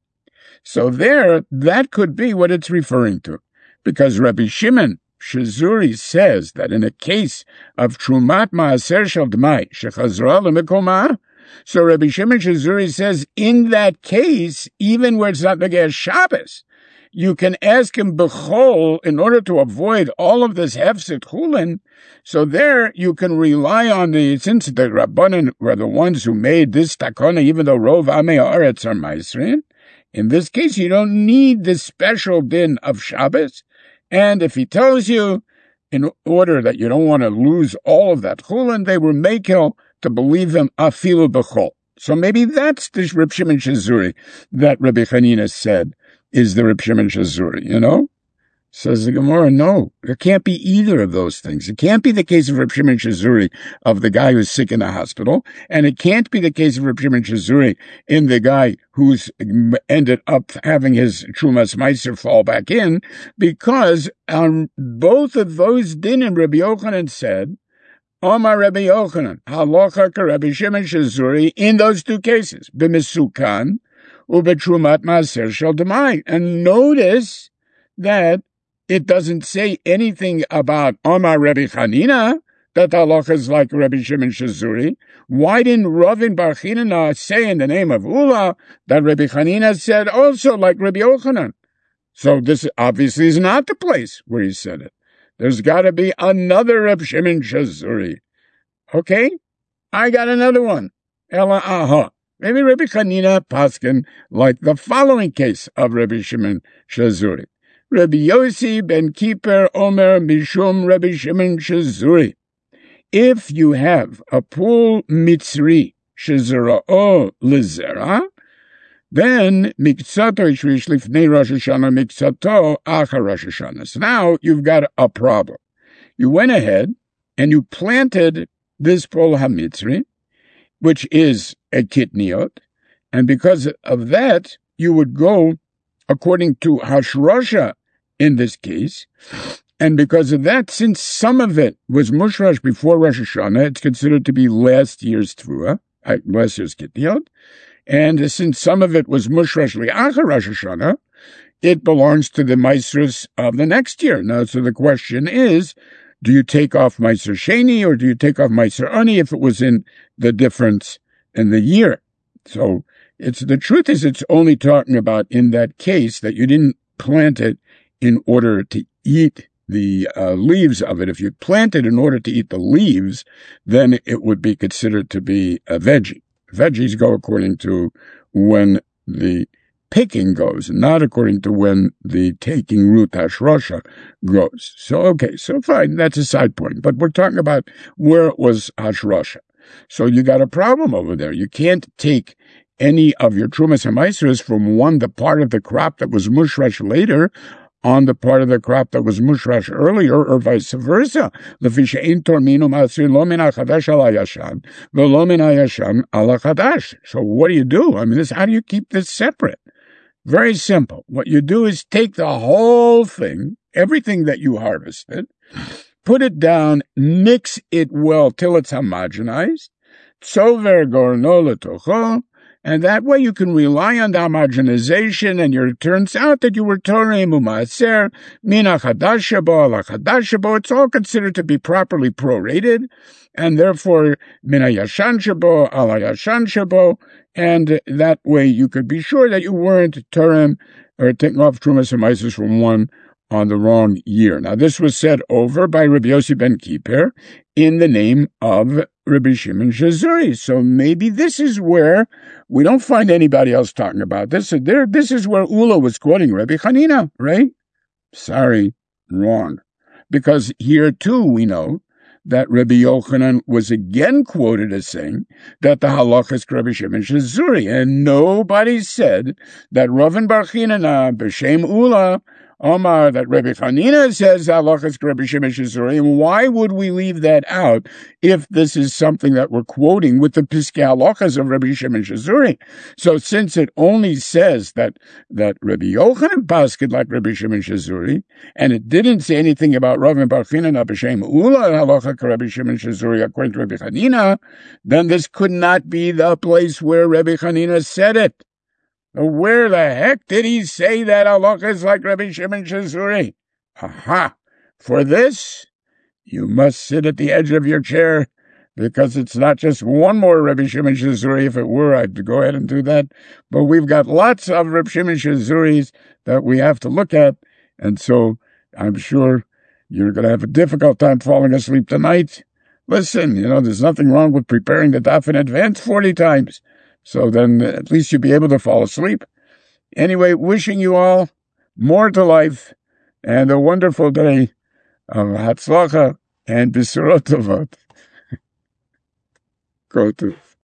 So there, that could be what it's referring to. Because Rabbi Shimon Shazuri says that in a case of Trumat Maaser Shel Dmai, Shechazra L'Mekomah, so Rabbi Shimon Shazuri says, in that case, even where it's not Negeh Shabbos, you can ask him b'chol in order to avoid all of this hefset chulin. So there you can rely on since the Rabbanan were the ones who made this takana, even though Rov Amei Haaretz are Meisrin. In this case, you don't need the special din of Shabbos. And if he tells you, in order that you don't want to lose all of that chulin, they were mekel to believe him afilu b'chol. So maybe that's the Reb Shimon Shazuri that Rabbi Chanina said is the Reb Shimon Shazuri, you know? Says the Gemara, no, it can't be either of those things. It can't be the case of Reb Shimon Shazuri of the guy who's sick in the hospital, and it can't be the case of Reb Shimon Shazuri in the guy who's ended up having his Trumas Meiser fall back in, because on both of those dinim, Rabbi Yochanan said, Omar Rabbi Yochanan, halacha ka Rabbi Shimon Shazuri, in those two cases, b'mesukan u'b'trumat maaser shel demai. And notice that it doesn't say anything about Omar Rabbi Chanina, that halacha is like Rabbi Shimon Shazuri. Why didn't Ravin Bar Chinana say in the name of Ula that Rabbi Chanina said also like Rabbi Yochanan? So this obviously is not the place where he said it. There's got to be another Reb Shimon Shazuri. Okay? I got another one. Ela aha. Maybe Rabbi Chanina Paskin like the following case of Rabbi Shimon Shazuri. Rabbi Yossi ben Kippur Omer Mishum Rabbi Shimon Shazuri. If you have a pool mitzri shezera'o lezera, then miksato ishrish lifnei Rosh Hashanah miksato achar Rosh Hashanah. So now you've got a problem. You went ahead and you planted this pol hamitzri, which is a kitniot, and because of that, you would go according to Hashrosha in this case, and because of that, since some of it was mushrash before Rosh Hashanah, it's considered to be last year's Tvua. Moeser's Gittiot. And since some of it was Mushresh Li'achar Rosh Hashanah, it belongs to the Maasros of the next year. Now, so the question is, do you take off Maaser Sheni or do you take off Maaser Ani if it was in the difference in the year? So the truth is it's only talking about in that case that you didn't plant it in order to eat the leaves of it. If you plant it in order to eat the leaves, then it would be considered to be a veggie. Veggies go according to when the picking goes, not according to when the taking root Hashrosha grows. So fine, that's a side point. But we're talking about where it was Hashrosha. So you got a problem over there. You can't take any of your Trumas and Maasros from the part of the crop that was mushrash later on the part of the crop that was mushrash earlier, or vice versa. So what do you do? I mean, how do you keep this separate? Very simple. What you do is take the whole thing, everything that you harvested, put it down, mix it well till it's homogenized, and that way you can rely on the homogenization, and it turns out that you were Torem u'Maaser, mina chadash shabo ala chadash shabo. It's all considered to be properly prorated, and therefore mina yashan shabo ala yashan shabo, and that way you could be sure that you weren't Torem or taking off Trumas and Maasros from one on the wrong year. Now, this was said over by Rabbi Yossi ben Kippur in the name of Rabbi Shimon Shazuri. So maybe this is where we don't find anybody else talking about this. This is where Ula was quoting Rabbi Hanina, right? Sorry, wrong. Because here too we know that Rabbi Yochanan was again quoted as saying that the halacha is Rabbi Shimon Shazuri, and nobody said that Rav Bar Chinana b'Shem Ula Omar, that Rabbi Hanina says halachas Rabbi Shimon Shazuri, and why would we leave that out if this is something that we're quoting with the Piskei halachas of Rabbi Shimon Shazuri? So since it only says that Rabbi Yochanan pasked like Rabbi Shimon Shazuri, and it didn't say anything about Rav Bar Chinana b'Shem Ula halacha Rabbi Shimon Shazuri according to Rabbi Hanina, then this could not be the place where Rabbi Hanina said it. Where the heck did he say that halacha is like Rabbi Shimon Shazuri? Aha! For this, you must sit at the edge of your chair, because it's not just one more Rabbi Shimon Shazuri. If it were, I'd go ahead and do that. But we've got lots of Rabbi Shimon Shazuris that we have to look at, and so I'm sure you're going to have a difficult time falling asleep tonight. Listen, there's nothing wrong with preparing the daf in advance 40 times. So then at least you'll be able to fall asleep. Anyway, wishing you all more to life and a wonderful day of Hatzlacha and Bisurot Tovot. Go to.